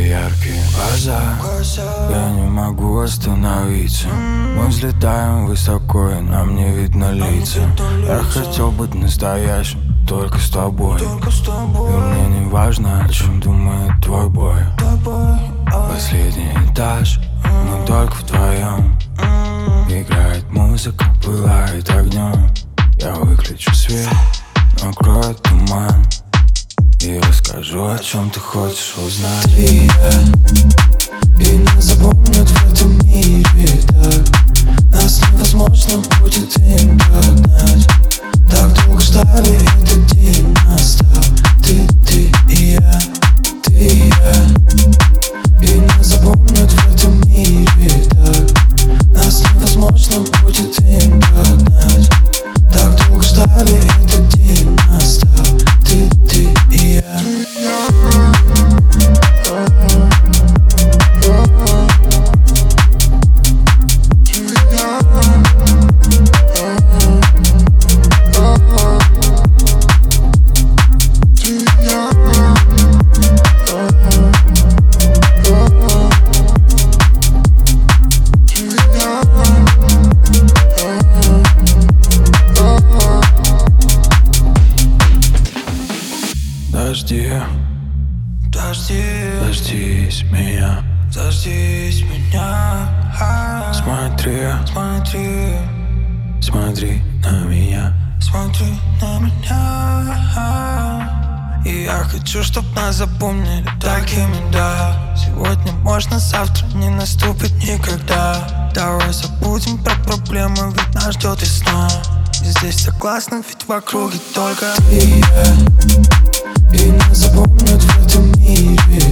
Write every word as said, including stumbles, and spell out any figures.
твои яркие глаза. Я не могу остановиться. Мы взлетаем высоко, и нам не видно лица. Я хотел быть настоящим только с тобой. И мне не важно, о чем думает твой бой. Последний этаж, мы только вдвоем. Играет музыка, пылает огнем. Я выключу свет, накрою туман и расскажу, о чем ты хочешь узнать. Ты и я, и нас запомнят в этом мире так. Нас невозможно будет им догнать. Так долго ждали, этот день настал. Ты, ты и я, ты и я, и нас запомнят в этом мире так. Нас невозможно будет им догнать. Так долго ждали, этот день настал. Ты, ты и я. Дожди, Дожди, дождись меня, дождись меня. смотри, Смотри, смотри на меня. смотри на меня. И я хочу, чтоб нас запомнили такими, да. Сегодня можно, завтра не наступит никогда. Давай забудем про проблемы, ведь нас ждет весна. И здесь согласны, ведь в округе только ты и я, и нас запомнят в этом мире